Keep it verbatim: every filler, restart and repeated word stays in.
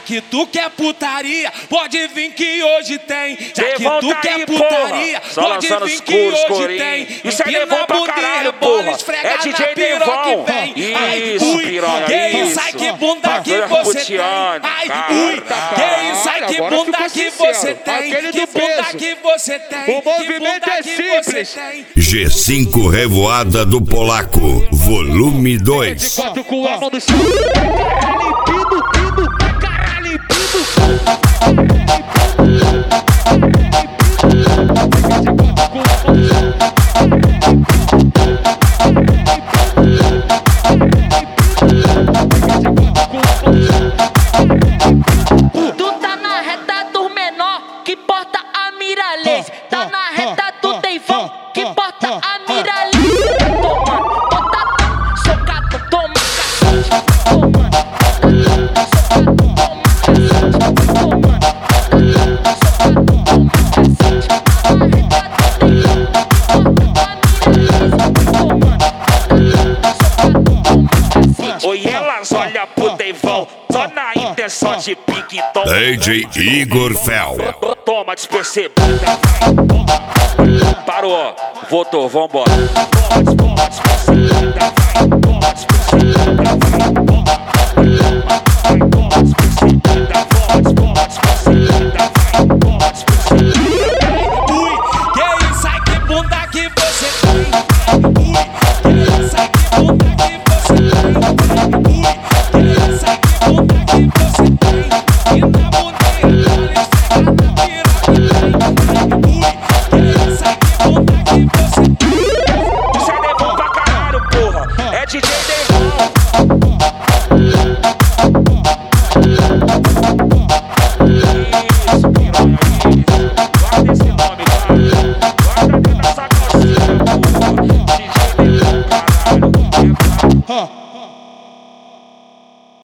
que tu quer putaria, pode vir que hoje tem. Já que Devon tu tá quer aí, putaria, porra. Só pode lançando vir os que coros, hoje corinho. tem. Isso é Empina Devon a pra bunda e caralho, rebola, porra. esfrega É na D J piroca Devon. que vem. Ai, Isso, ui, piranha, que isso, isso. ai que bunda que Bagulho você tem. Putiane, Ai, cara. ui, que isso, ai que Agora bunda ficou que sincero. você tem. Aquele Que do bunda peso. que você tem. O movimento que bunda é que simples. você tem. G cinco Revoada do Polaco, volume dois. Quatro com a mão no chão. Caralho, pido, pido, caralho, Tu tá na reta do menor, que porta a miralês. Tá na reta do Devon, que porta a miralês. Toma, bota, socado, toma cacete. Toma, socado, toma cacete. Toma, socado, toma cacete. Tá na reta do Devon, que porta a miralês. Toma, socado, toma cacete. Oi, elas olham pro Devon, só na intenção de pique, então. D J Igor Fel. Toma despercebida. Parou, voltou, vambora. Toma despercebida. Toma despercebida. Toma despercebida. Toma despercebida. Toma despercebida. Ui, que isso, ai que bunda que você tem. Ui, que isso, ai que bunda que você tem. Ui, que isso, ai que bunda que você tem. E na bunda e rebola, esfrega na piroca que vem. Ui, que isso, ai que bunda que você tem. Isso é Devon pra caralho, porra. É D J Devon. Isso, piranha, isso. Guarda esse nome, cara. Guarda dentro dessa calcinha, porra. D J Devon, caralho. É brabo.